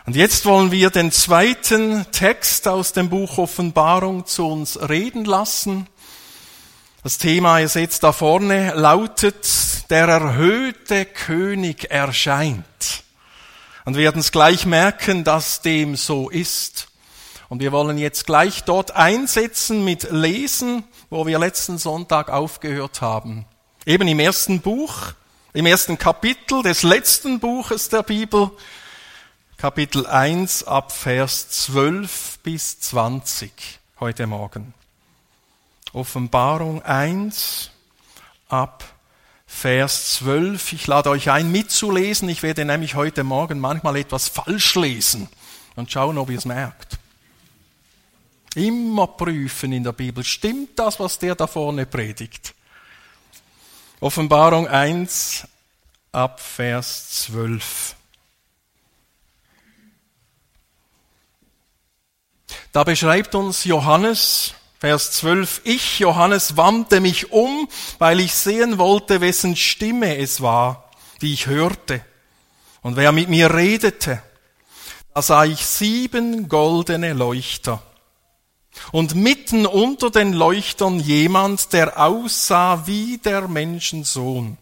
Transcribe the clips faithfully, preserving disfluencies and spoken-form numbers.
Und jetzt wollen wir den zweiten Text aus dem Buch Offenbarung zu uns reden lassen. Das Thema, ihr seht da vorne, lautet, der erhöhte König erscheint. Und wir werden es gleich merken, dass dem so ist. Und wir wollen jetzt gleich dort einsetzen mit Lesen, wo wir letzten Sonntag aufgehört haben. Eben im ersten Buch, im ersten Kapitel des letzten Buches der Bibel, Kapitel eins ab Vers zwölf bis zwanzig, heute Morgen. Offenbarung eins ab Vers zwölf. Ich lade euch ein, mitzulesen. Ich werde nämlich heute Morgen manchmal etwas falsch lesen und schauen, ob ihr es merkt. Immer prüfen in der Bibel. Stimmt das, was der da vorne predigt? Offenbarung eins ab Vers zwölf. Da beschreibt uns Johannes, Vers zwölf, ich, Johannes, wandte mich um, weil ich sehen wollte, wessen Stimme es war, die ich hörte und wer mit mir redete. Da sah ich sieben goldene Leuchter und mitten unter den Leuchtern jemand, der aussah wie der Menschensohn.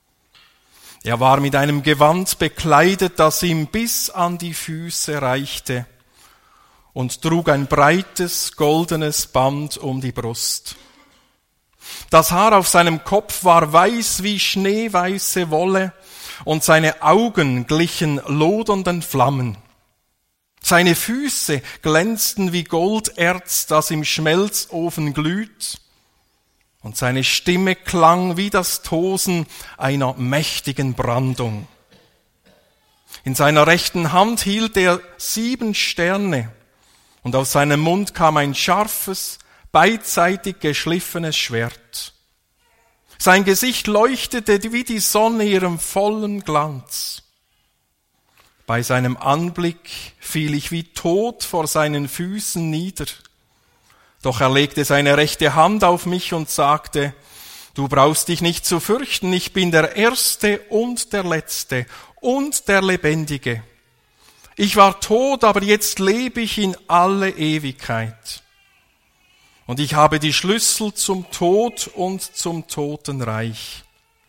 Er war mit einem Gewand bekleidet, das ihm bis an die Füße reichte, und trug ein breites, goldenes Band um die Brust. Das Haar auf seinem Kopf war weiß wie schneeweiße Wolle, und seine Augen glichen lodernden Flammen. Seine Füße glänzten wie Golderz, das im Schmelzofen glüht, und seine Stimme klang wie das Tosen einer mächtigen Brandung. In seiner rechten Hand hielt er sieben Sterne, und aus seinem Mund kam ein scharfes, beidseitig geschliffenes Schwert. Sein Gesicht leuchtete wie die Sonne ihrem vollen Glanz. Bei seinem Anblick fiel ich wie tot vor seinen Füßen nieder. Doch er legte seine rechte Hand auf mich und sagte, du brauchst dich nicht zu fürchten, ich bin der Erste und der Letzte und der Lebendige. Ich war tot, aber jetzt lebe ich in alle Ewigkeit. Und ich habe die Schlüssel zum Tod und zum Totenreich.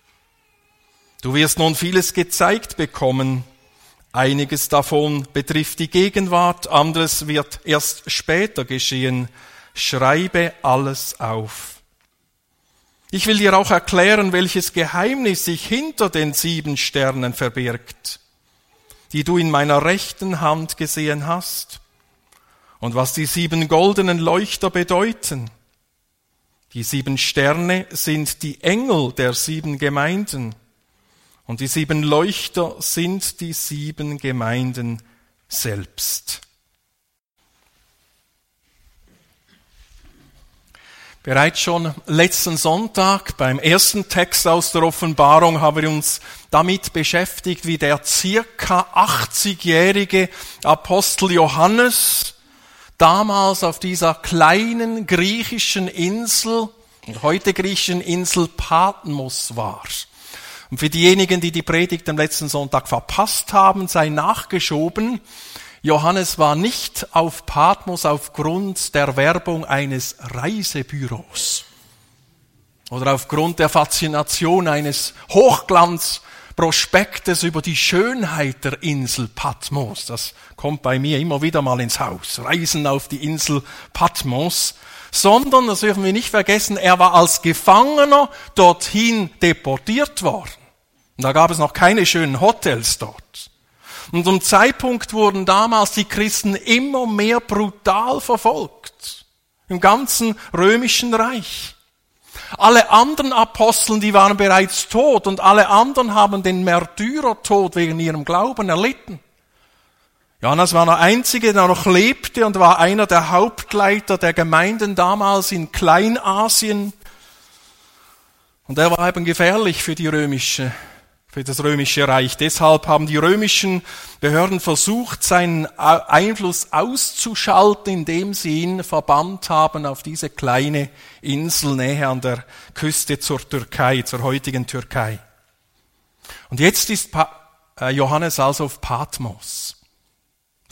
Du wirst nun vieles gezeigt bekommen. Einiges davon betrifft die Gegenwart, anderes wird erst später geschehen. Schreibe alles auf. Ich will dir auch erklären, welches Geheimnis sich hinter den sieben Sternen verbirgt, die du in meiner rechten Hand gesehen hast, und was die sieben goldenen Leuchter bedeuten. Die sieben Sterne sind die Engel der sieben Gemeinden, und die sieben Leuchter sind die sieben Gemeinden selbst. Bereits schon letzten Sonntag beim ersten Text aus der Offenbarung haben wir uns damit beschäftigt, wie der circa achtzigjährige Apostel Johannes damals auf dieser kleinen griechischen Insel, heute griechischen Insel Patmos war. Und für diejenigen, die die Predigt am letzten Sonntag verpasst haben, sei nachgeschoben, Johannes war nicht auf Patmos aufgrund der Werbung eines Reisebüros oder aufgrund der Faszination eines Hochglanzprospektes über die Schönheit der Insel Patmos. Das kommt bei mir immer wieder mal ins Haus. Reisen auf die Insel Patmos. Sondern, das dürfen wir nicht vergessen, er war als Gefangener dorthin deportiert worden. Und da gab es noch keine schönen Hotels dort. Und zum Zeitpunkt wurden damals die Christen immer mehr brutal verfolgt. Im ganzen römischen Reich. Alle anderen Aposteln, die waren bereits tot und alle anderen haben den Märtyrertod wegen ihrem Glauben erlitten. Johannes war der Einzige, der noch lebte und war einer der Hauptleiter der Gemeinden damals in Kleinasien. Und er war eben gefährlich für die römische für das römische Reich. Deshalb haben die römischen Behörden versucht, seinen Einfluss auszuschalten, indem sie ihn verbannt haben auf diese kleine Insel näher an der Küste zur Türkei, zur heutigen Türkei. Und jetzt ist Johannes also auf Patmos.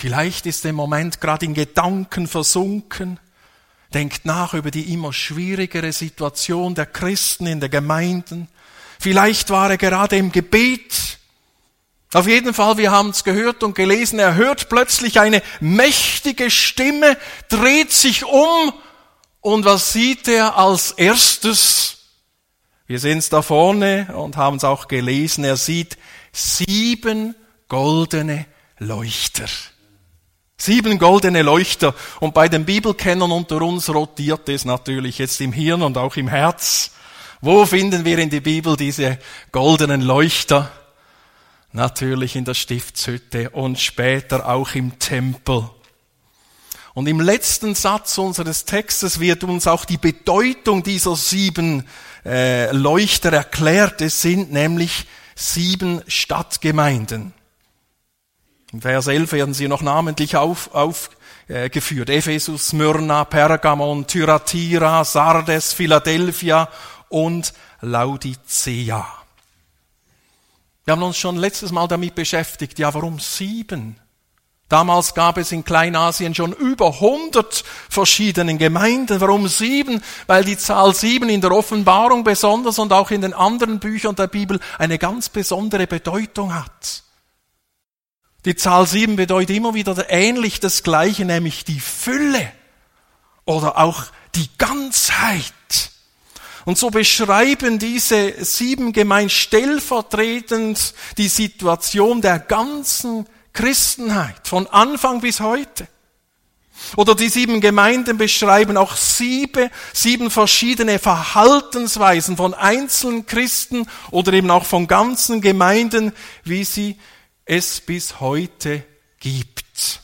Vielleicht ist er im Moment gerade in Gedanken versunken, denkt nach über die immer schwierigere Situation der Christen in der Gemeinden. Vielleicht war er gerade im Gebet. Auf jeden Fall, wir haben es gehört und gelesen, er hört plötzlich eine mächtige Stimme, dreht sich um und was sieht er als erstes? Wir sehen es da vorne und haben es auch gelesen, er sieht sieben goldene Leuchter. Sieben goldene Leuchter. Und bei den Bibelkennern unter uns rotiert es natürlich jetzt im Hirn und auch im Herz. Wo finden wir in der Bibel diese goldenen Leuchter? Natürlich in der Stiftshütte und später auch im Tempel. Und im letzten Satz unseres Textes wird uns auch die Bedeutung dieser sieben äh, Leuchter erklärt. Es sind nämlich sieben Stadtgemeinden. In Vers elf werden sie noch namentlich aufgeführt. Auf, äh, Ephesus, Smyrna, Pergamon, Thyatira, Sardes, Philadelphia und Laodicea. Wir haben uns schon letztes Mal damit beschäftigt, ja, warum sieben? Damals gab es in Kleinasien schon über hundert verschiedene Gemeinden. Warum sieben? Weil die Zahl sieben in der Offenbarung besonders und auch in den anderen Büchern der Bibel eine ganz besondere Bedeutung hat. Die Zahl sieben bedeutet immer wieder ähnlich das Gleiche, nämlich die Fülle oder auch die Ganzheit. Und so beschreiben diese sieben Gemeinden stellvertretend die Situation der ganzen Christenheit, von Anfang bis heute. Oder die sieben Gemeinden beschreiben auch sieben, sieben verschiedene Verhaltensweisen von einzelnen Christen oder eben auch von ganzen Gemeinden, wie sie es bis heute gibt.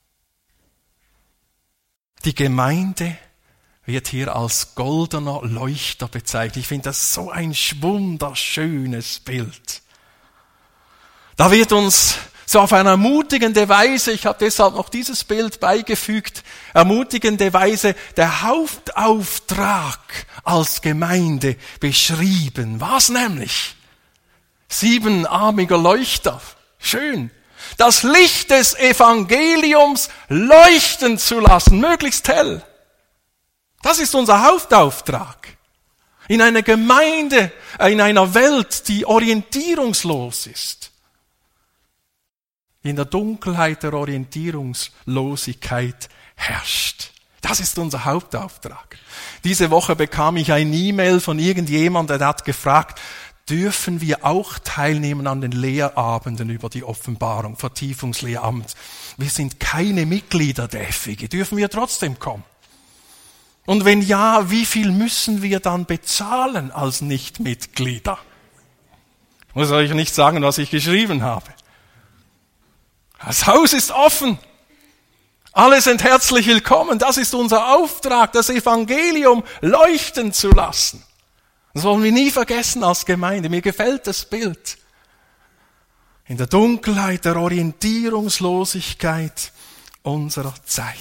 Die Gemeinde wird hier als goldener Leuchter bezeichnet. Ich finde das so ein wunderschönes Bild. Da wird uns so auf eine ermutigende Weise, ich habe deshalb noch dieses Bild beigefügt, ermutigende Weise der Hauptauftrag als Gemeinde beschrieben. Was nämlich? Siebenarmiger Leuchter. Schön. Das Licht des Evangeliums leuchten zu lassen, möglichst hell. Das ist unser Hauptauftrag. In einer Gemeinde, in einer Welt, die orientierungslos ist. In der Dunkelheit der Orientierungslosigkeit herrscht. Das ist unser Hauptauftrag. Diese Woche bekam ich ein E-Mail von irgendjemandem, der hat gefragt, dürfen wir auch teilnehmen an den Lehrabenden über die Offenbarung, Vertiefungslehramt. Wir sind keine Mitglieder der F E G, dürfen wir trotzdem kommen? Und wenn ja, wie viel müssen wir dann bezahlen als Nichtmitglieder? Ich muss euch nicht sagen, was ich geschrieben habe. Das Haus ist offen. Alle sind herzlich willkommen. Das ist unser Auftrag, das Evangelium leuchten zu lassen. Das wollen wir nie vergessen als Gemeinde. Mir gefällt das Bild. In der Dunkelheit der Orientierungslosigkeit unserer Zeit.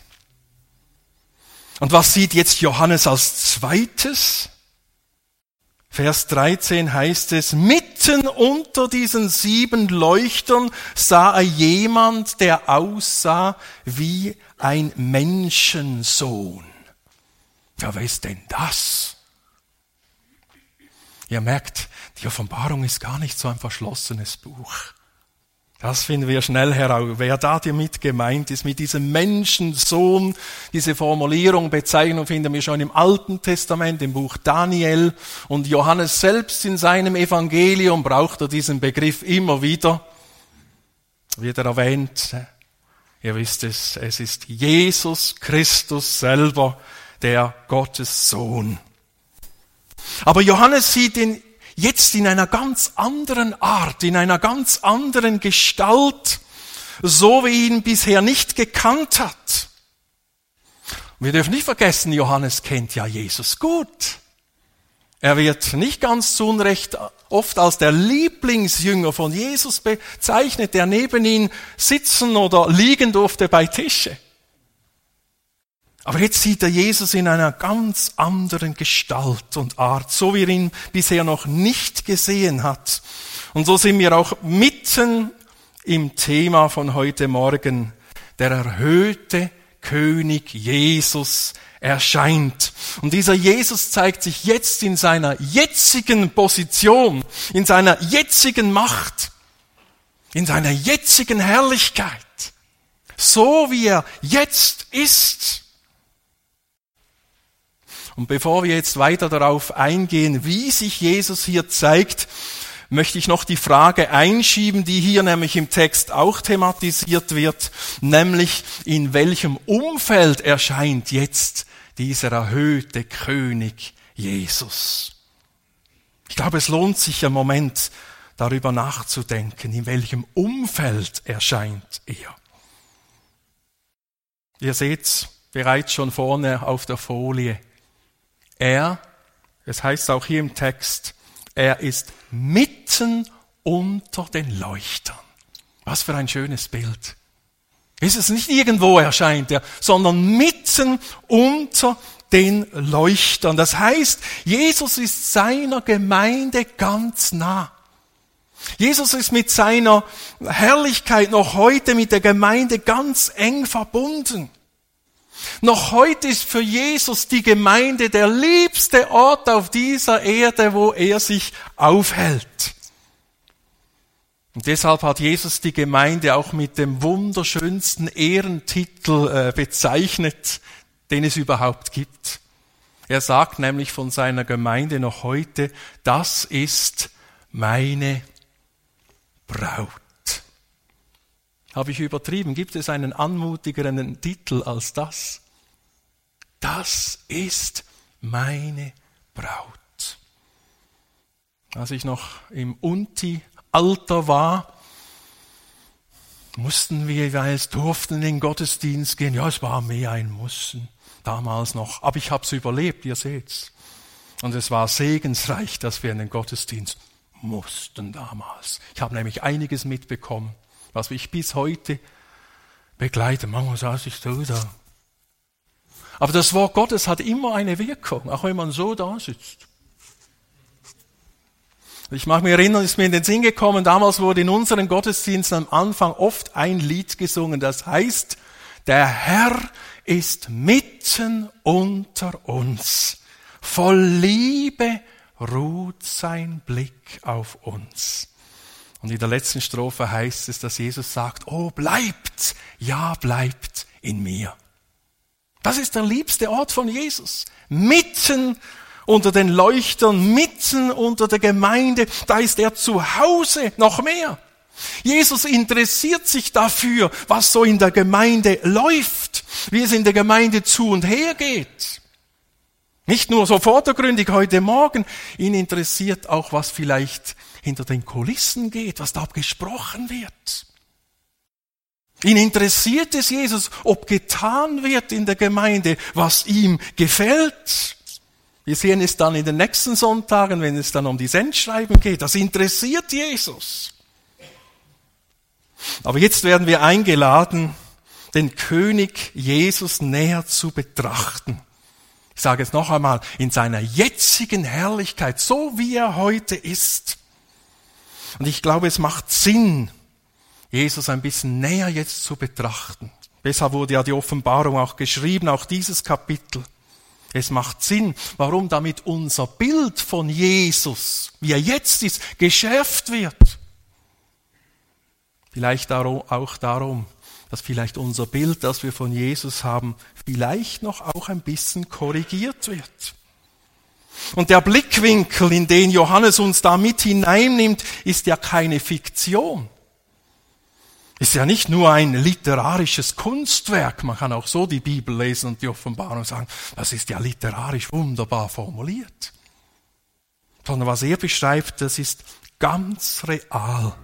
Und was sieht jetzt Johannes als zweites? Vers dreizehn heißt es, mitten unter diesen sieben Leuchtern sah er jemand, der aussah wie ein Menschensohn. Ja, wer ist denn das? Ihr merkt, die Offenbarung ist gar nicht so ein verschlossenes Buch. Das finden wir schnell heraus. Wer da damit gemeint ist, mit diesem Menschensohn, diese Formulierung, Bezeichnung finden wir schon im Alten Testament, im Buch Daniel. Und Johannes selbst in seinem Evangelium braucht er diesen Begriff immer wieder. Wird er erwähnt. Ihr wisst es, es ist Jesus Christus selber, der Gottes Sohn. Aber Johannes sieht ihn jetzt in einer ganz anderen Art, in einer ganz anderen Gestalt, so wie ihn bisher nicht gekannt hat. Wir dürfen nicht vergessen, Johannes kennt ja Jesus gut. Er wird nicht ganz zu Unrecht oft als der Lieblingsjünger von Jesus bezeichnet, der neben ihm sitzen oder liegen durfte bei Tische. Aber jetzt sieht er Jesus in einer ganz anderen Gestalt und Art, so wie er ihn bisher noch nicht gesehen hat. Und so sind wir auch mitten im Thema von heute Morgen, der erhöhte König Jesus erscheint. Und dieser Jesus zeigt sich jetzt in seiner jetzigen Position, in seiner jetzigen Macht, in seiner jetzigen Herrlichkeit, so wie er jetzt ist. Und bevor wir jetzt weiter darauf eingehen, wie sich Jesus hier zeigt, möchte ich noch die Frage einschieben, die hier nämlich im Text auch thematisiert wird, nämlich in welchem Umfeld erscheint jetzt dieser erhöhte König Jesus? Ich glaube, es lohnt sich einen Moment, darüber nachzudenken, in welchem Umfeld erscheint er. Ihr seht's bereits schon vorne auf der Folie. Er, es heißt auch hier im Text, er ist mitten unter den Leuchtern. Was für ein schönes Bild. Ist es nicht irgendwo erscheint er, sondern mitten unter den Leuchtern. Das heißt, Jesus ist seiner Gemeinde ganz nah. Jesus ist mit seiner Herrlichkeit noch heute mit der Gemeinde ganz eng verbunden. Noch heute ist für Jesus die Gemeinde der liebste Ort auf dieser Erde, wo er sich aufhält. Und deshalb hat Jesus die Gemeinde auch mit dem wunderschönsten Ehrentitel äh, bezeichnet, den es überhaupt gibt. Er sagt nämlich von seiner Gemeinde noch heute, das ist meine Braut. Habe ich übertrieben? Gibt es einen anmutigeren Titel als das? Das ist meine Braut. Als ich noch im Unti-Alter war, mussten wir jeweils, durften in den Gottesdienst gehen. Ja, es war mehr ein Mussen, damals noch. Aber ich habe es überlebt, ihr seht's. Und es war segensreich, dass wir in den Gottesdienst mussten damals. Ich habe nämlich einiges mitbekommen, was mich bis heute begleitet. Manchmal saß ich so da. Aber das Wort Gottes hat immer eine Wirkung, auch wenn man so da sitzt. Ich mag mich erinnern, ist mir in den Sinn gekommen, damals wurde in unseren Gottesdiensten am Anfang oft ein Lied gesungen, das heißt, der Herr ist mitten unter uns. Voll Liebe ruht sein Blick auf uns. Und in der letzten Strophe heißt es, dass Jesus sagt, oh, bleibt, ja, bleibt in mir. Das ist der liebste Ort von Jesus. Mitten unter den Leuchtern, mitten unter der Gemeinde, da ist er zu Hause, noch mehr. Jesus interessiert sich dafür, was so in der Gemeinde läuft, wie es in der Gemeinde zu und her geht. Nicht nur so vordergründig heute Morgen, ihn interessiert auch, was vielleicht hinter den Kulissen geht, was da gesprochen wird. Ihn interessiert es Jesus, ob getan wird in der Gemeinde, was ihm gefällt. Wir sehen es dann in den nächsten Sonntagen, wenn es dann um die Sendschreiben geht. Das interessiert Jesus. Aber jetzt werden wir eingeladen, den König Jesus näher zu betrachten. Ich sage es noch einmal, in seiner jetzigen Herrlichkeit, so wie er heute ist. Und ich glaube, es macht Sinn, Jesus ein bisschen näher jetzt zu betrachten. Deshalb wurde ja die Offenbarung auch geschrieben, auch dieses Kapitel. Es macht Sinn, warum damit unser Bild von Jesus, wie er jetzt ist, geschärft wird. Vielleicht auch darum, dass vielleicht unser Bild, das wir von Jesus haben, vielleicht noch auch ein bisschen korrigiert wird. Und der Blickwinkel, in den Johannes uns da mit hineinnimmt, ist ja keine Fiktion. Ist ja nicht nur ein literarisches Kunstwerk. Man kann auch so die Bibel lesen und die Offenbarung sagen, das ist ja literarisch wunderbar formuliert. Sondern was er beschreibt, das ist ganz real.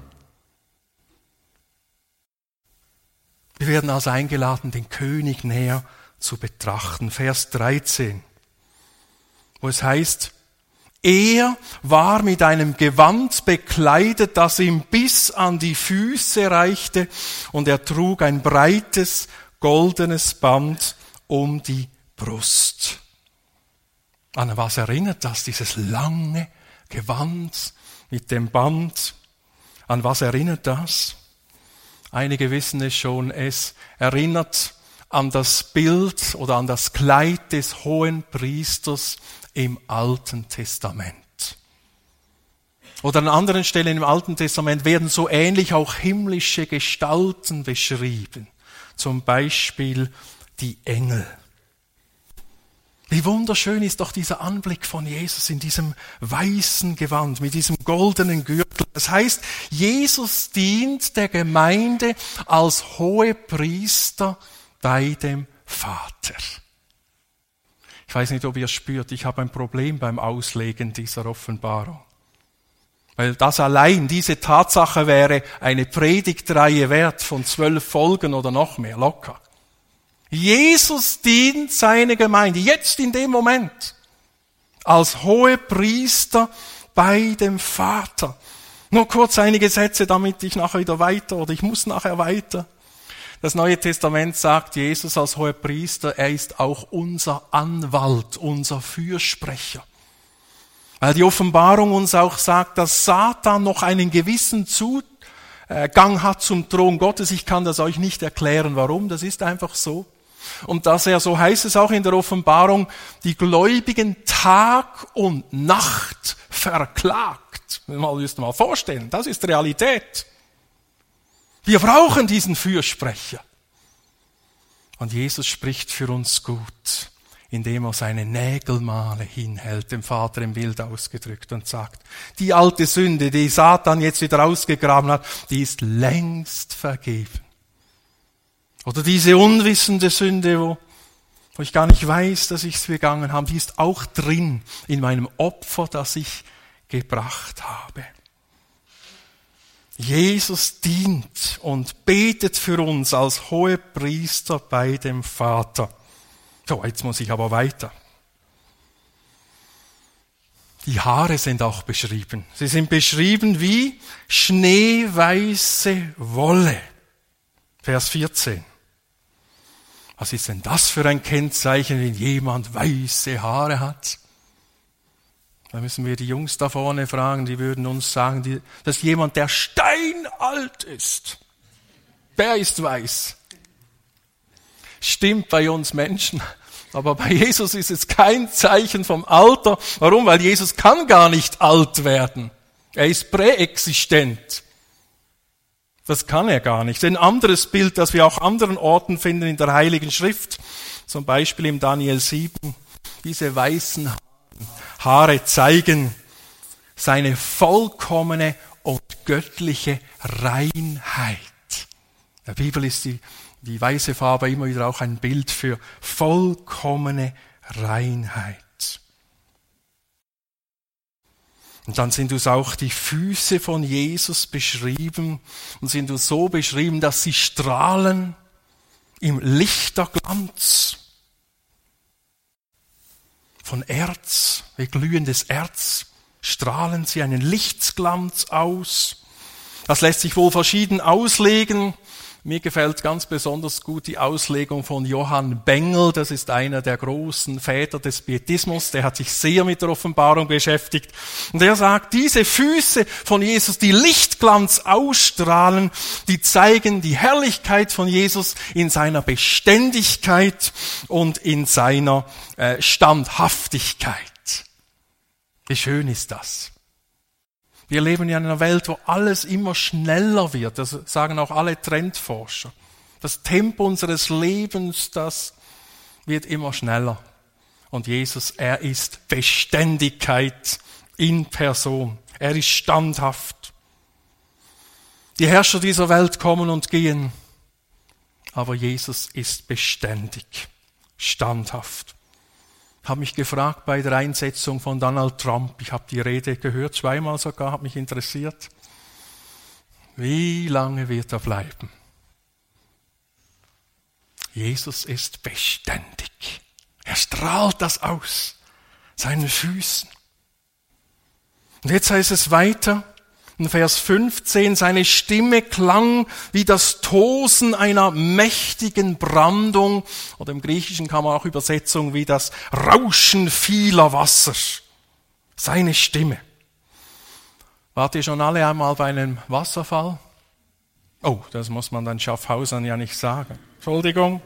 Wir werden also eingeladen, den König näher zu betrachten. Vers dreizehn, wo es heißt, er war mit einem Gewand bekleidet, das ihm bis an die Füße reichte, und er trug ein breites, goldenes Band um die Brust. An was erinnert das, dieses lange Gewand mit dem Band? An was erinnert das? Einige wissen es schon, es erinnert an das Bild oder an das Kleid des hohen Priesters im Alten Testament. Oder an anderen Stellen im Alten Testament werden so ähnlich auch himmlische Gestalten beschrieben. Zum Beispiel die Engel. Wie wunderschön ist doch dieser Anblick von Jesus in diesem weißen Gewand, mit diesem goldenen Gürtel. Das heißt, Jesus dient der Gemeinde als Hohepriester bei dem Vater. Ich weiß nicht, ob ihr spürt, ich habe ein Problem beim Auslegen dieser Offenbarung. Weil das allein, diese Tatsache wäre eine Predigtreihe wert von zwölf Folgen oder noch mehr, locker. Jesus dient seine Gemeinde, jetzt in dem Moment, als Hohepriester bei dem Vater. Nur kurz einige Sätze, damit ich nachher wieder weiter, oder ich muss nachher weiter. Das Neue Testament sagt, Jesus als Hohepriester, er ist auch unser Anwalt, unser Fürsprecher. Weil die Offenbarung uns auch sagt, dass Satan noch einen gewissen Zugang hat zum Thron Gottes. Ich kann das euch nicht erklären, warum, das ist einfach so. Und dass er, so heißt es auch in der Offenbarung, die Gläubigen Tag und Nacht verklagt. Wir müssen mal vorstellen, das ist Realität. Wir brauchen diesen Fürsprecher. Und Jesus spricht für uns gut, indem er seine Nägelmale hinhält, dem Vater im Bild ausgedrückt, und sagt, die alte Sünde, die Satan jetzt wieder ausgegraben hat, die ist längst vergeben. Oder diese unwissende Sünde, wo, wo ich gar nicht weiß, dass ich es begangen habe, die ist auch drin in meinem Opfer, das ich gebracht habe. Jesus dient und betet für uns als Hohepriester bei dem Vater. So, jetzt muss ich aber weiter. Die Haare sind auch beschrieben. Sie sind beschrieben wie schneeweiße Wolle. Vers vierzehn. Was ist denn das für ein Kennzeichen, wenn jemand weiße Haare hat? Da müssen wir die Jungs da vorne fragen, die würden uns sagen, die, das ist jemand, der steinalt ist. Der ist weiß. Stimmt bei uns Menschen, aber bei Jesus ist es kein Zeichen vom Alter. Warum? Weil Jesus kann gar nicht alt werden. Er ist präexistent. Das kann er gar nicht. Ein anderes Bild, das wir auch anderen Orten finden in der Heiligen Schrift, zum Beispiel im Daniel sieben, diese weißen Haare zeigen seine vollkommene und göttliche Reinheit. In der Bibel ist die, die weiße Farbe immer wieder auch ein Bild für vollkommene Reinheit. Und dann sind uns auch die Füße von Jesus beschrieben und sind uns so beschrieben, dass sie strahlen im Lichterglanz von Erz, wie glühendes Erz, strahlen sie einen Lichtglanz aus. Das lässt sich wohl verschieden auslegen. Mir gefällt ganz besonders gut die Auslegung von Johann Bengel. Das ist einer der großen Väter des Pietismus. Der hat sich sehr mit der Offenbarung beschäftigt. Und er sagt, diese Füße von Jesus, die Lichtglanz ausstrahlen, die zeigen die Herrlichkeit von Jesus in seiner Beständigkeit und in seiner äh, Standhaftigkeit. Wie schön ist das? Wir leben ja in einer Welt, wo alles immer schneller wird. Das sagen auch alle Trendforscher. Das Tempo unseres Lebens, das wird immer schneller. Und Jesus, er ist Beständigkeit in Person. Er ist standhaft. Die Herrscher dieser Welt kommen und gehen. Aber Jesus ist beständig, standhaft. Ich habe mich gefragt bei der Einsetzung von Donald Trump, ich habe die Rede gehört, zweimal sogar, hat mich interessiert, wie lange wird er bleiben? Jesus ist beständig. Er strahlt das aus, seinen Füßen. Und jetzt heißt es weiter, in Vers fünfzehn, seine Stimme klang wie das Tosen einer mächtigen Brandung, oder im Griechischen kann man auch Übersetzung wie das Rauschen vieler Wasser. Seine Stimme. Wart ihr schon alle einmal bei einem Wasserfall? Oh, das muss man dann Schaffhausern ja nicht sagen. Entschuldigung.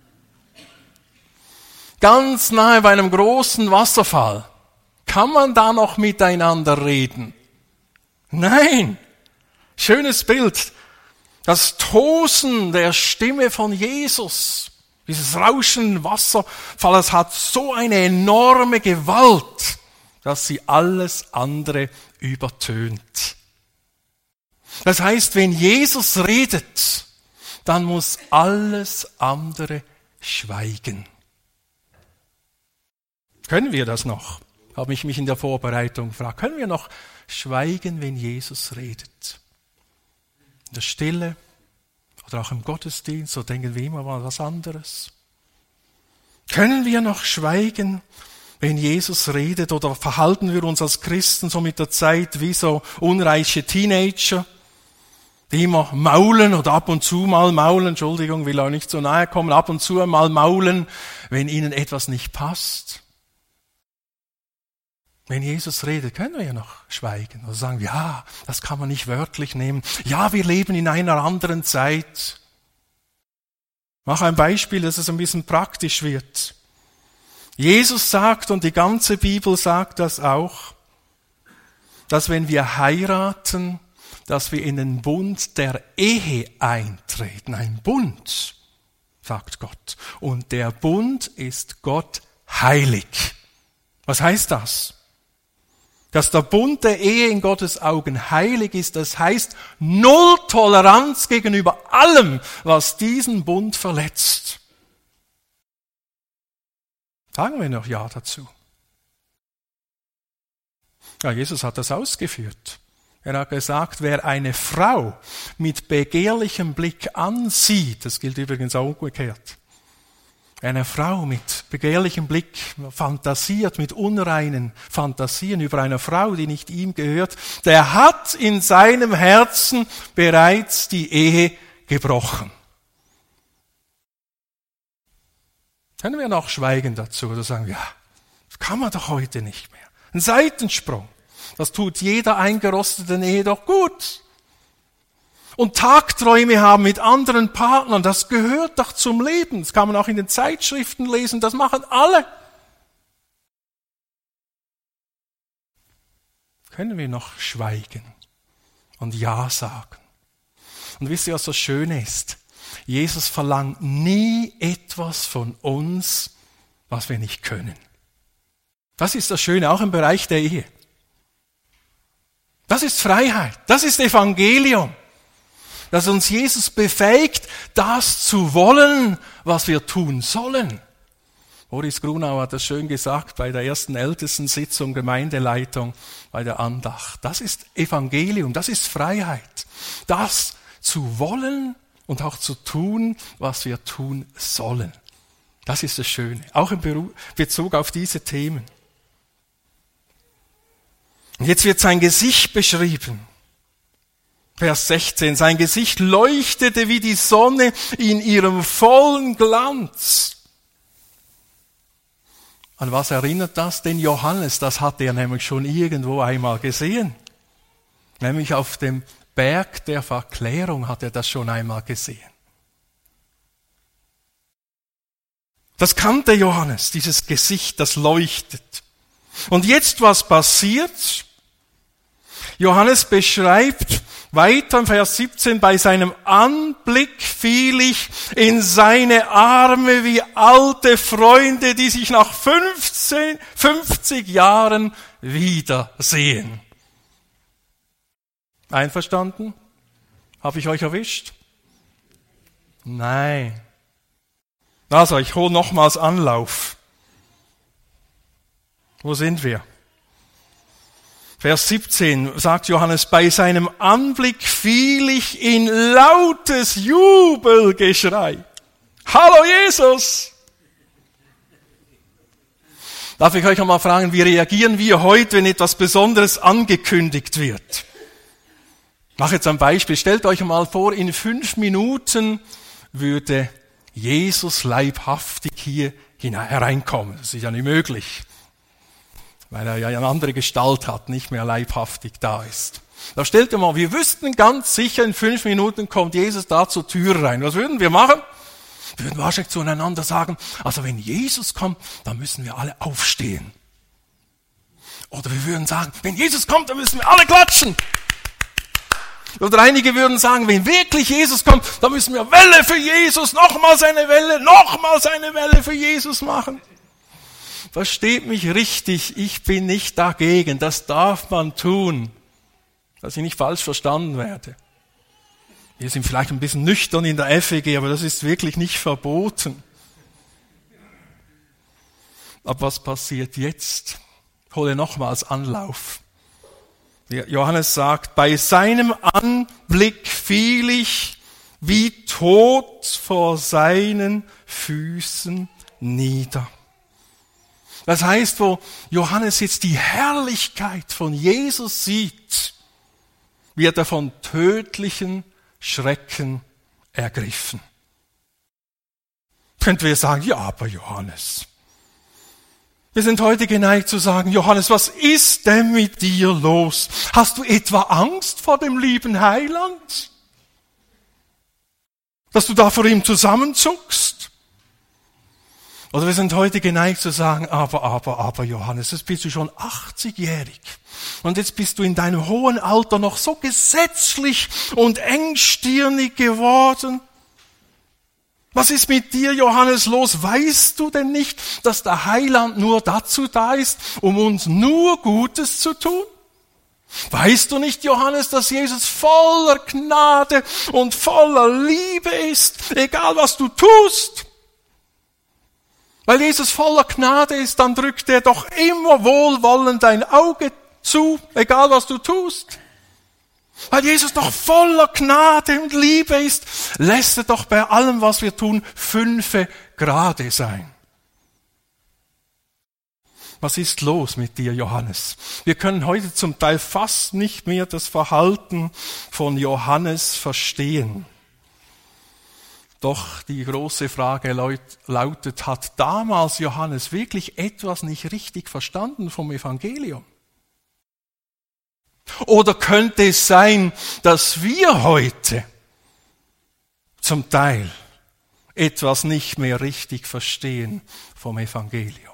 Ganz nahe bei einem großen Wasserfall. Kann man da noch miteinander reden? Nein. Schönes Bild. Das Tosen der Stimme von Jesus. Dieses Rauschen Wasserfalls hat so eine enorme Gewalt, dass sie alles andere übertönt. Das heißt, wenn Jesus redet, dann muss alles andere schweigen. Können wir das noch? Habe ich mich in der Vorbereitung gefragt. Können wir noch schweigen, wenn Jesus redet? In der Stille oder auch im Gottesdienst, so denken wir immer mal was anderes. Können wir noch schweigen, wenn Jesus redet, oder verhalten wir uns als Christen so mit der Zeit wie so unreiche Teenager, die immer maulen oder ab und zu mal maulen, Entschuldigung, will auch nicht so nahe kommen, ab und zu mal maulen, wenn ihnen etwas nicht passt. Wenn Jesus redet, können wir ja noch schweigen oder sagen, ja, das kann man nicht wörtlich nehmen. Ja, wir leben in einer anderen Zeit. Mach ein Beispiel, dass es ein bisschen praktisch wird. Jesus sagt, und die ganze Bibel sagt das auch, dass wenn wir heiraten, dass wir in den Bund der Ehe eintreten. Ein Bund, sagt Gott. Und der Bund ist Gott heilig. Was heißt das? Dass der Bund der Ehe in Gottes Augen heilig ist, das heißt null Toleranz gegenüber allem, was diesen Bund verletzt. Sagen wir noch Ja dazu. Ja, Jesus hat das ausgeführt. Er hat gesagt, wer eine Frau mit begehrlichem Blick ansieht, das gilt übrigens auch umgekehrt, eine Frau mit begehrlichem Blick fantasiert, mit unreinen Fantasien über eine Frau, die nicht ihm gehört, der hat in seinem Herzen bereits die Ehe gebrochen. Können wir noch schweigen dazu oder sagen, ja, das kann man doch heute nicht mehr. Ein Seitensprung, das tut jeder eingerosteten Ehe doch gut. Und Tagträume haben mit anderen Partnern, das gehört doch zum Leben. Das kann man auch in den Zeitschriften lesen, das machen alle. Können wir noch schweigen und Ja sagen? Und wisst ihr, was das Schöne ist? Jesus verlangt nie etwas von uns, was wir nicht können. Das ist das Schöne, auch im Bereich der Ehe. Das ist Freiheit, das ist Evangelium. Dass uns Jesus befähigt, das zu wollen, was wir tun sollen. Boris Grunau hat das schön gesagt bei der ersten Ältestensitzung, Gemeindeleitung, bei der Andacht. Das ist Evangelium, das ist Freiheit. Das zu wollen und auch zu tun, was wir tun sollen. Das ist das Schöne, auch in Bezug auf diese Themen. Und jetzt wird sein Gesicht beschrieben. Vers sechzehn, sein Gesicht leuchtete wie die Sonne in ihrem vollen Glanz. An was erinnert das den Johannes? Das hat er nämlich schon irgendwo einmal gesehen. Nämlich auf dem Berg der Verklärung hat er das schon einmal gesehen. Das kannte Johannes, dieses Gesicht, das leuchtet. Und jetzt, was passiert? Johannes beschreibt weiter im Vers siebzehn, bei seinem Anblick fiel ich in seine Arme wie alte Freunde, die sich nach fünfzehn, fünfzig Jahren wiedersehen. Einverstanden? Habe ich euch erwischt? Nein. Also, ich hole nochmals Anlauf. Wo sind wir? Vers siebzehn sagt Johannes, bei seinem Anblick fiel ich in lautes Jubelgeschrei. Hallo Jesus! Darf ich euch einmal fragen, wie reagieren wir heute, wenn etwas Besonderes angekündigt wird? Ich mache jetzt ein Beispiel. Stellt euch mal vor, in fünf Minuten würde Jesus leibhaftig hier hereinkommen. Das ist ja nicht möglich, weil er ja eine andere Gestalt hat, nicht mehr leibhaftig da ist. Da stellt ihr mal, wir wüssten ganz sicher, in fünf Minuten kommt Jesus da zur Tür rein. Was würden wir machen? Wir würden wahrscheinlich zueinander sagen, also wenn Jesus kommt, dann müssen wir alle aufstehen. Oder wir würden sagen, wenn Jesus kommt, dann müssen wir alle klatschen. Oder einige würden sagen, wenn wirklich Jesus kommt, dann müssen wir Welle für Jesus, nochmals eine Welle, nochmals eine Welle für Jesus machen. Versteht mich richtig, ich bin nicht dagegen, das darf man tun, dass ich nicht falsch verstanden werde. Wir sind vielleicht ein bisschen nüchtern in der F E G, aber das ist wirklich nicht verboten. Aber was passiert jetzt? Ich hole nochmals Anlauf. Johannes sagt, bei seinem Anblick fiel ich wie tot vor seinen Füßen nieder. Das heißt, wo Johannes jetzt die Herrlichkeit von Jesus sieht, wird er von tödlichen Schrecken ergriffen. Könnten wir sagen, ja, aber Johannes, wir sind heute geneigt zu sagen, Johannes, was ist denn mit dir los? Hast du etwa Angst vor dem lieben Heiland? Dass du da vor ihm zusammenzuckst? Oder wir sind heute geneigt zu sagen, aber, aber, aber Johannes, jetzt bist du schon achtzigjährig. Und jetzt bist du in deinem hohen Alter noch so gesetzlich und engstirnig geworden. Was ist mit dir, Johannes, los? Weißt du denn nicht, dass der Heiland nur dazu da ist, um uns nur Gutes zu tun? Weißt du nicht, Johannes, dass Jesus voller Gnade und voller Liebe ist, egal was du tust? Weil Jesus voller Gnade ist, dann drückt er doch immer wohlwollend dein Auge zu, egal was du tust. Weil Jesus doch voller Gnade und Liebe ist, lässt er doch bei allem, was wir tun, fünfe Grade sein. Was ist los mit dir, Johannes? Wir können heute zum Teil fast nicht mehr das Verhalten von Johannes verstehen. Doch die große Frage lautet, hat damals Johannes wirklich etwas nicht richtig verstanden vom Evangelium? Oder könnte es sein, dass wir heute zum Teil etwas nicht mehr richtig verstehen vom Evangelium?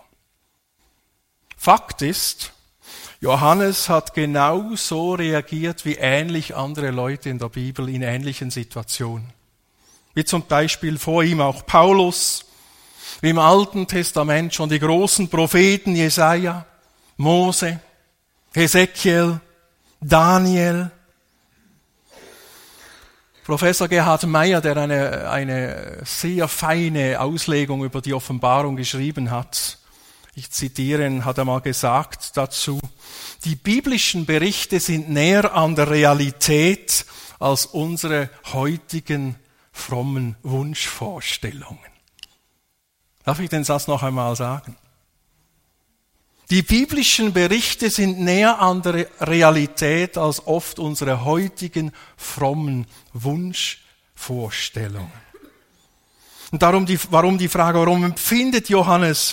Fakt ist, Johannes hat genau so reagiert wie ähnlich andere Leute in der Bibel in ähnlichen Situationen. Wie zum Beispiel vor ihm auch Paulus, wie im Alten Testament schon die großen Propheten Jesaja, Mose, Hesekiel, Daniel. Professor Gerhard Meyer, der eine, eine sehr feine Auslegung über die Offenbarung geschrieben hat, ich zitiere ihn, hat er mal gesagt dazu, die biblischen Berichte sind näher an der Realität als unsere heutigen frommen Wunschvorstellungen. Darf ich den Satz noch einmal sagen? Die biblischen Berichte sind näher an der Realität als oft unsere heutigen frommen Wunschvorstellungen. Und darum die, warum die Frage, warum empfindet Johannes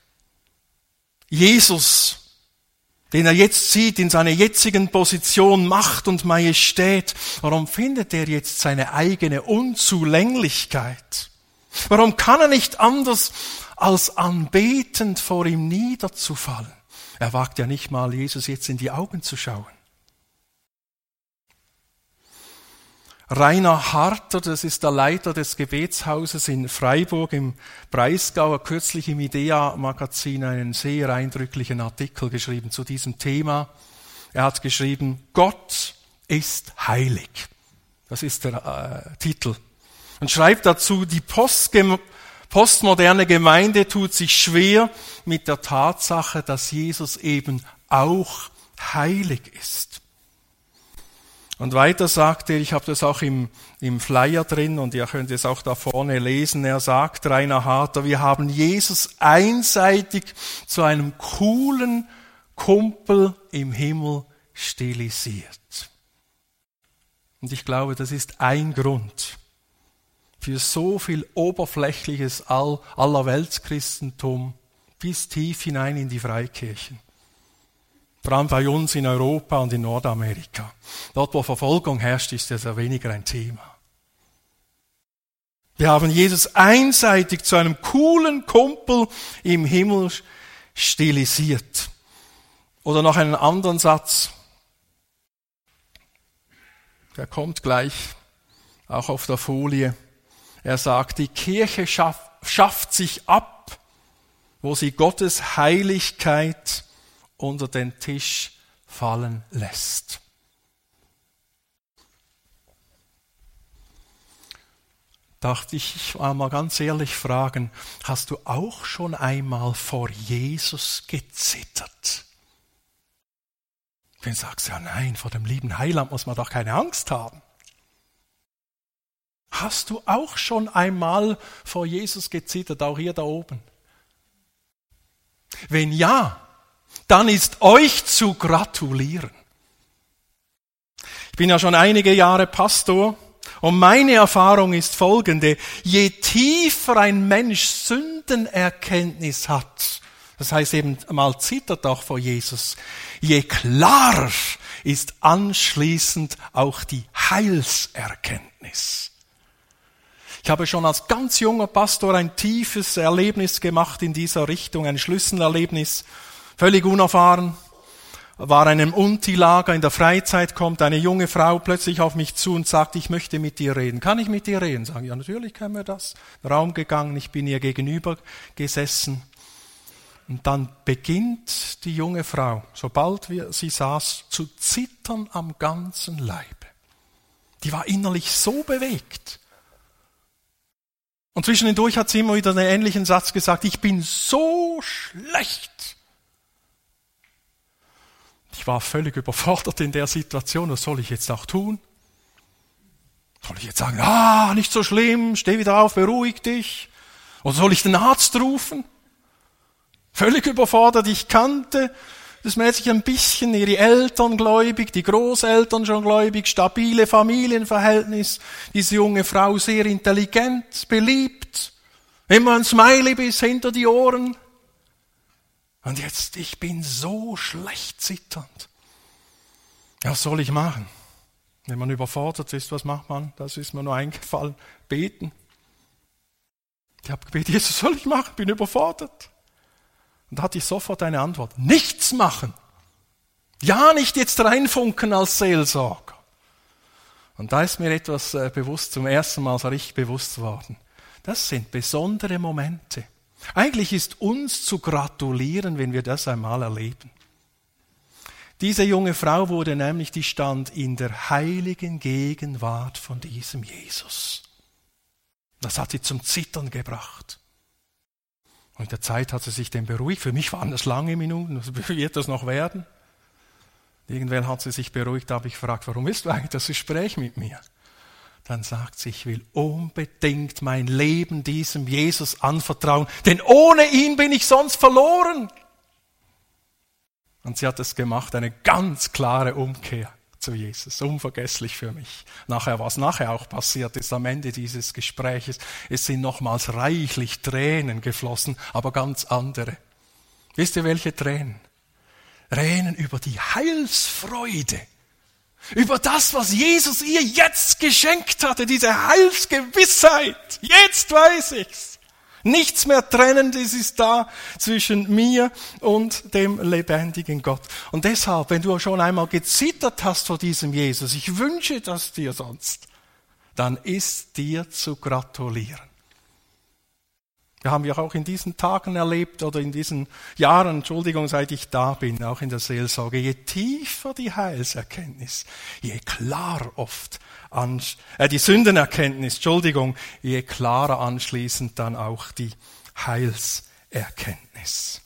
Jesus, den er jetzt sieht in seiner jetzigen Position Macht und Majestät, warum findet er jetzt seine eigene Unzulänglichkeit? Warum kann er nicht anders als anbetend vor ihm niederzufallen? Er wagt ja nicht mal, Jesus jetzt in die Augen zu schauen. Rainer Harter, das ist der Leiter des Gebetshauses in Freiburg im Breisgau, hat kürzlich im Idea-Magazin einen sehr eindrücklichen Artikel geschrieben zu diesem Thema. Er hat geschrieben, Gott ist heilig. Das ist der äh, Titel. Und schreibt dazu, die Postgem- postmoderne Gemeinde tut sich schwer mit der Tatsache, dass Jesus eben auch heilig ist. Und weiter sagt er, ich habe das auch im, im Flyer drin und ihr könnt es auch da vorne lesen, er sagt, Rainer Harter, wir haben Jesus einseitig zu einem coolen Kumpel im Himmel stilisiert. Und ich glaube, das ist ein Grund für so viel oberflächliches All, allerweltschristentum bis tief hinein in die Freikirchen. Vor allem bei uns in Europa und in Nordamerika. Dort, wo Verfolgung herrscht, ist das ja weniger ein Thema. Wir haben Jesus einseitig zu einem coolen Kumpel im Himmel stilisiert. Oder noch einen anderen Satz. Der kommt gleich, auch auf der Folie. Er sagt, die Kirche schafft, schafft sich ab, wo sie Gottes Heiligkeit unter den Tisch fallen lässt. Dachte ich, ich will mal ganz ehrlich fragen, hast du auch schon einmal vor Jesus gezittert? Wenn du sagst, ja nein, vor dem lieben Heiland muss man doch keine Angst haben. Hast du auch schon einmal vor Jesus gezittert, auch hier da oben? Wenn ja, dann ist euch zu gratulieren. Ich bin ja schon einige Jahre Pastor und meine Erfahrung ist folgende: Je tiefer ein Mensch Sündenerkenntnis hat, das heißt eben mal zittert auch vor Jesus, je klarer ist anschließend auch die Heilserkenntnis. Ich habe schon als ganz junger Pastor ein tiefes Erlebnis gemacht in dieser Richtung, ein Schlüsselerlebnis, völlig unerfahren. War in einem Unti-Lager in der Freizeit, kommt eine junge Frau plötzlich auf mich zu und sagt, ich möchte mit dir reden. Kann ich mit dir reden? Sagen, ja, natürlich können wir das. In den Raum gegangen, ich bin ihr gegenüber gesessen. Und dann beginnt die junge Frau, sobald wir, sie saß, zu zittern am ganzen Leibe. Die war innerlich so bewegt. Und zwischendurch hat sie immer wieder einen ähnlichen Satz gesagt, ich bin so schlecht. Ich war völlig überfordert in der Situation. Was soll ich jetzt auch tun? Soll ich jetzt sagen, ah, nicht so schlimm, steh wieder auf, beruhig dich? Oder soll ich den Arzt rufen? Völlig überfordert. Ich kannte das Mädchen ein bisschen, ihre Eltern gläubig, die Großeltern schon gläubig, stabile Familienverhältnis. Diese junge Frau sehr intelligent, beliebt, immer ein Smiley bis hinter die Ohren. Und jetzt, ich bin so schlecht zitternd. Ja, was soll ich machen? Wenn man überfordert ist, was macht man? Das ist mir nur eingefallen. Beten. Ich habe gebetet, Jesus, was soll ich machen? Ich bin überfordert. Und da hatte ich sofort eine Antwort. Nichts machen. Ja, nicht jetzt reinfunken als Seelsorger. Und da ist mir etwas äh, bewusst, zum ersten Mal so richtig bewusst worden. Das sind besondere Momente. Eigentlich ist uns zu gratulieren, wenn wir das einmal erleben. Diese junge Frau wurde nämlich, die stand in der heiligen Gegenwart von diesem Jesus. Das hat sie zum Zittern gebracht. Und in der Zeit hat sie sich dann beruhigt. Für mich waren das lange Minuten. Wie wird das noch werden? Irgendwann hat sie sich beruhigt, da habe ich gefragt, warum willst du eigentlich das Gespräch mit mir? Dann sagt sie, ich will unbedingt mein Leben diesem Jesus anvertrauen, denn ohne ihn bin ich sonst verloren. Und sie hat es gemacht, eine ganz klare Umkehr zu Jesus, unvergesslich für mich. Nachher, was nachher auch passiert ist, am Ende dieses Gespräches, es sind nochmals reichlich Tränen geflossen, aber ganz andere. Wisst ihr, welche Tränen? Tränen über die Heilsfreude. Über das, was Jesus ihr jetzt geschenkt hatte, diese Heilsgewissheit. Jetzt weiß ich's. Nichts mehr Trennendes ist da zwischen mir und dem lebendigen Gott. Und deshalb, wenn du schon einmal gezittert hast vor diesem Jesus, ich wünsche das dir sonst, dann ist dir zu gratulieren. Wir haben ja auch in diesen Tagen erlebt oder in diesen Jahren, Entschuldigung, seit ich da bin, auch in der Seelsorge, je tiefer die Heilserkenntnis, je klarer oft an, äh, die Sündenerkenntnis, Entschuldigung, je klarer anschließend dann auch die Heilserkenntnis.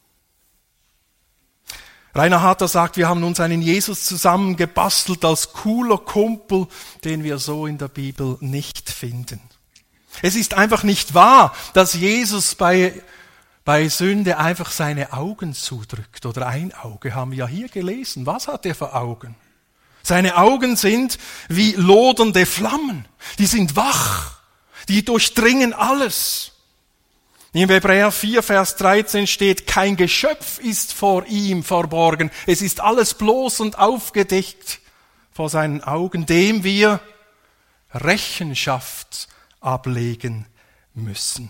Rainer Harter sagt, wir haben uns einen Jesus zusammengebastelt als cooler Kumpel, den wir so in der Bibel nicht finden. Es ist einfach nicht wahr, dass Jesus bei, bei Sünde einfach seine Augen zudrückt. Oder ein Auge haben wir ja hier gelesen. Was hat er für Augen? Seine Augen sind wie lodernde Flammen. Die sind wach. Die durchdringen alles. Im Hebräer vier, Vers dreizehn steht, kein Geschöpf ist vor ihm verborgen. Es ist alles bloß und aufgedeckt vor seinen Augen, dem wir Rechenschaft ablegen müssen.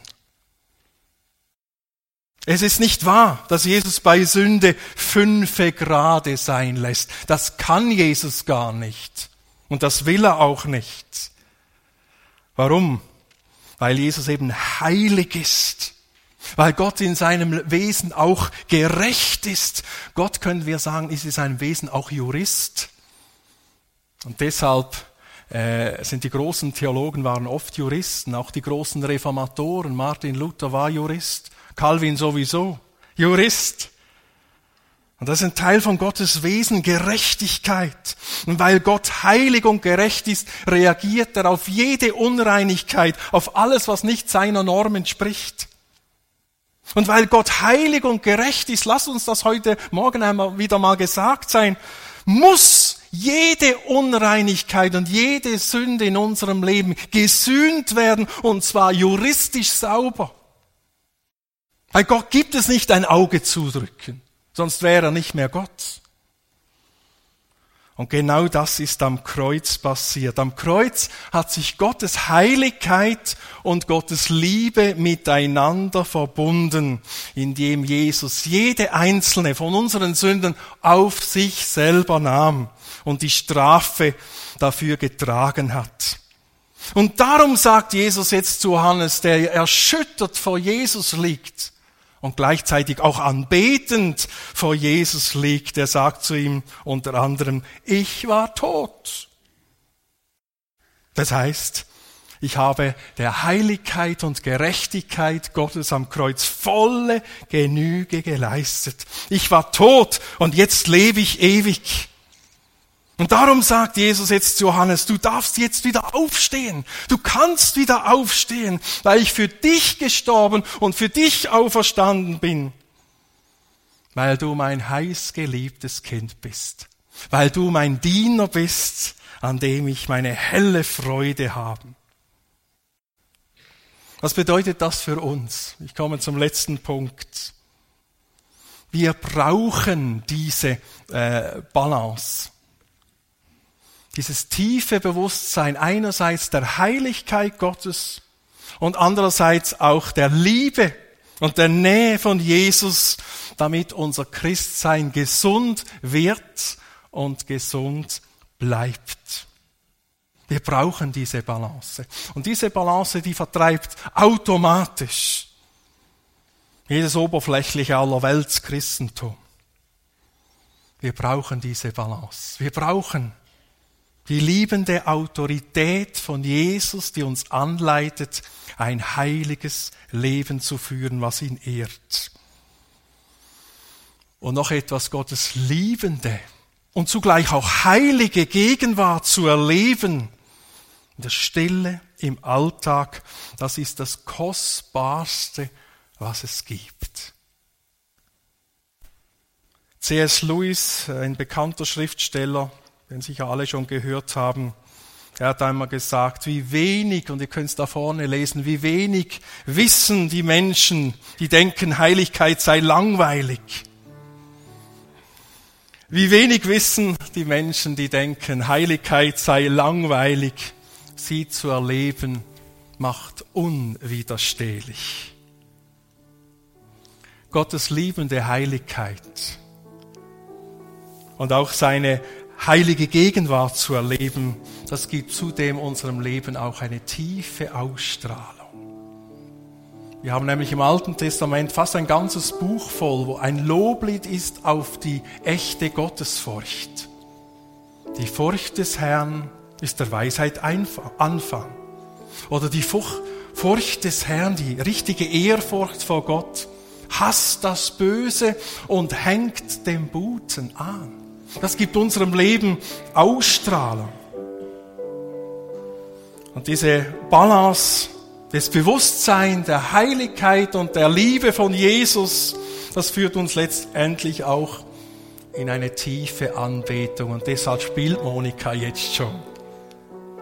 Es ist nicht wahr, dass Jesus bei Sünde fünfe Grade sein lässt. Das kann Jesus gar nicht. Und das will er auch nicht. Warum? Weil Jesus eben heilig ist. Weil Gott in seinem Wesen auch gerecht ist. Gott, können wir sagen, ist in seinem Wesen auch Jurist. Und deshalb äh, sind die großen Theologen waren oft Juristen, auch die großen Reformatoren. Martin Luther war Jurist, Calvin sowieso, Jurist. Und das ist ein Teil von Gottes Wesen, Gerechtigkeit. Und weil Gott heilig und gerecht ist, reagiert er auf jede Unreinigkeit, auf alles, was nicht seiner Norm entspricht. Und weil Gott heilig und gerecht ist, lass uns das heute Morgen einmal wieder mal gesagt sein, muss jede Unreinigkeit und jede Sünde in unserem Leben gesühnt werden, und zwar juristisch sauber. Bei Gott gibt es nicht ein Auge zudrücken, sonst wäre er nicht mehr Gott. Und genau das ist am Kreuz passiert. Am Kreuz hat sich Gottes Heiligkeit und Gottes Liebe miteinander verbunden, indem Jesus jede einzelne von unseren Sünden auf sich selber nahm und die Strafe dafür getragen hat. Und darum sagt Jesus jetzt zu Johannes, der erschüttert vor Jesus liegt und gleichzeitig auch anbetend vor Jesus liegt, der sagt zu ihm unter anderem, ich war tot. Das heißt, ich habe der Heiligkeit und Gerechtigkeit Gottes am Kreuz volle Genüge geleistet. Ich war tot und jetzt lebe ich ewig. Und darum sagt Jesus jetzt zu Johannes, du darfst jetzt wieder aufstehen. Du kannst wieder aufstehen, weil ich für dich gestorben und für dich auferstanden bin. Weil du mein heißgeliebtes Kind bist. Weil du mein Diener bist, an dem ich meine helle Freude habe. Was bedeutet das für uns? Ich komme zum letzten Punkt. Wir brauchen diese äh, Balance. Dieses tiefe Bewusstsein einerseits der Heiligkeit Gottes und andererseits auch der Liebe und der Nähe von Jesus, damit unser Christsein gesund wird und gesund bleibt. Wir brauchen diese Balance. Und diese Balance, die vertreibt automatisch jedes oberflächliche Allerweltschristentum. Wir brauchen diese Balance. Wir brauchen die liebende Autorität von Jesus, die uns anleitet, ein heiliges Leben zu führen, was ihn ehrt. Und noch etwas, Gottes liebende und zugleich auch heilige Gegenwart zu erleben, in der Stille, im Alltag, das ist das Kostbarste, was es gibt. C S Lewis, ein bekannter Schriftsteller, den sicher alle schon gehört haben, er hat einmal gesagt, wie wenig, und ihr könnt es da vorne lesen, wie wenig wissen die Menschen, die denken, Heiligkeit sei langweilig. Wie wenig wissen die Menschen, die denken, Heiligkeit sei langweilig. Sie zu erleben, macht unwiderstehlich. Gottes liebende Heiligkeit und auch seine heilige Gegenwart zu erleben, das gibt zudem unserem Leben auch eine tiefe Ausstrahlung. Wir haben nämlich im Alten Testament fast ein ganzes Buch voll, wo ein Loblied ist auf die echte Gottesfurcht. Die Furcht des Herrn ist der Weisheit Anfang. Oder die Furcht des Herrn, die richtige Ehrfurcht vor Gott, hasst das Böse und hängt dem Guten an. Das gibt unserem Leben Ausstrahlung. Und diese Balance des Bewusstseins, der Heiligkeit und der Liebe von Jesus, das führt uns letztendlich auch in eine tiefe Anbetung. Und deshalb spielt Monika jetzt schon.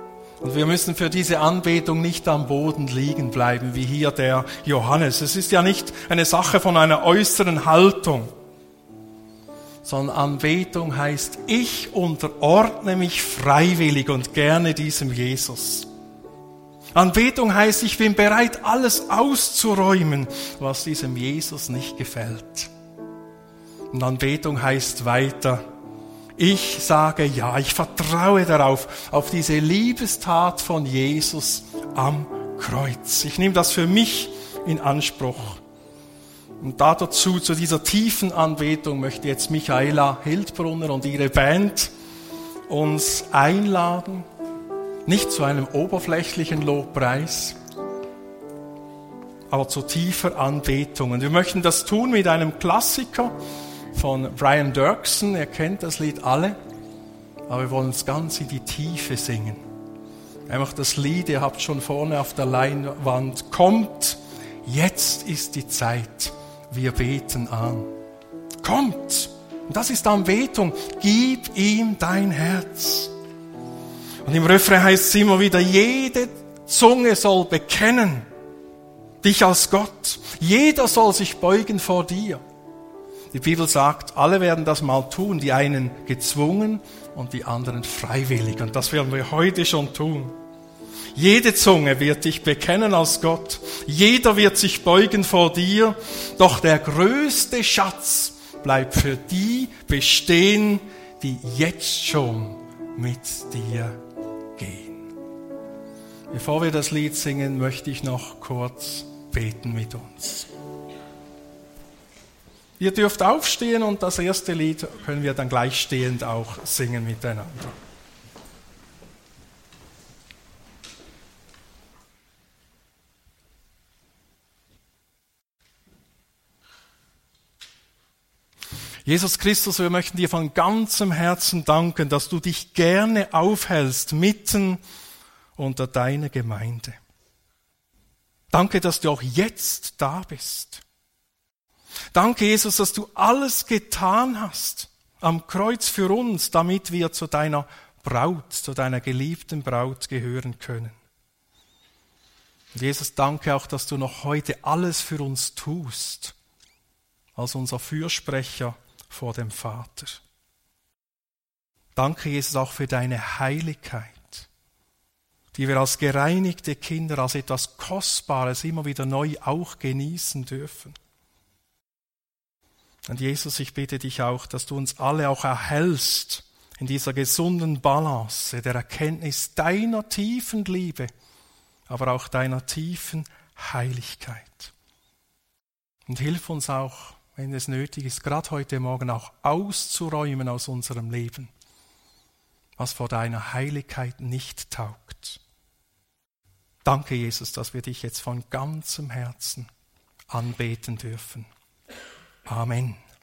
Und wir müssen für diese Anbetung nicht am Boden liegen bleiben, wie hier der Johannes. Es ist ja nicht eine Sache von einer äußeren Haltung, sondern Anbetung heißt, ich unterordne mich freiwillig und gerne diesem Jesus. Anbetung heißt, ich bin bereit, alles auszuräumen, was diesem Jesus nicht gefällt. Und Anbetung heißt weiter, ich sage ja, ich vertraue darauf, auf diese Liebestat von Jesus am Kreuz. Ich nehme das für mich in Anspruch. Und dazu, zu dieser tiefen Anbetung, möchte jetzt Michaela Hildbrunner und ihre Band uns einladen, nicht zu einem oberflächlichen Lobpreis, aber zu tiefer Anbetung. Und wir möchten das tun mit einem Klassiker von Brian Dirksen. Ihr kennt das Lied alle, aber wir wollen es ganz in die Tiefe singen. Einfach das Lied, ihr habt schon vorne auf der Leinwand, kommt, jetzt ist die Zeit, wir beten an. Kommt, und das ist Anbetung, gib ihm dein Herz. Und im Refrain heißt es immer wieder, jede Zunge soll bekennen, dich als Gott. Jeder soll sich beugen vor dir. Die Bibel sagt, alle werden das mal tun, die einen gezwungen und die anderen freiwillig. Und das werden wir heute schon tun. Jede Zunge wird dich bekennen als Gott. Jeder wird sich beugen vor dir. Doch der größte Schatz bleibt für die bestehen, die jetzt schon mit dir gehen. Bevor wir das Lied singen, möchte ich noch kurz beten mit uns. Ihr dürft aufstehen und das erste Lied können wir dann gleich stehend auch singen miteinander. Jesus Christus, wir möchten dir von ganzem Herzen danken, dass du dich gerne aufhältst mitten unter deiner Gemeinde. Danke, dass du auch jetzt da bist. Danke, Jesus, dass du alles getan hast am Kreuz für uns, damit wir zu deiner Braut, zu deiner geliebten Braut gehören können. Und Jesus, danke auch, dass du noch heute alles für uns tust, als unser Fürsprecher vor dem Vater. Danke, Jesus, auch für deine Heiligkeit, die wir als gereinigte Kinder, als etwas Kostbares immer wieder neu auch genießen dürfen. Und Jesus, ich bitte dich auch, dass du uns alle auch erhältst in dieser gesunden Balance der Erkenntnis deiner tiefen Liebe, aber auch deiner tiefen Heiligkeit. Und hilf uns auch, wenn es nötig ist, gerade heute Morgen auch auszuräumen aus unserem Leben, was vor deiner Heiligkeit nicht taugt. Danke, Jesus, dass wir dich jetzt von ganzem Herzen anbeten dürfen. Amen.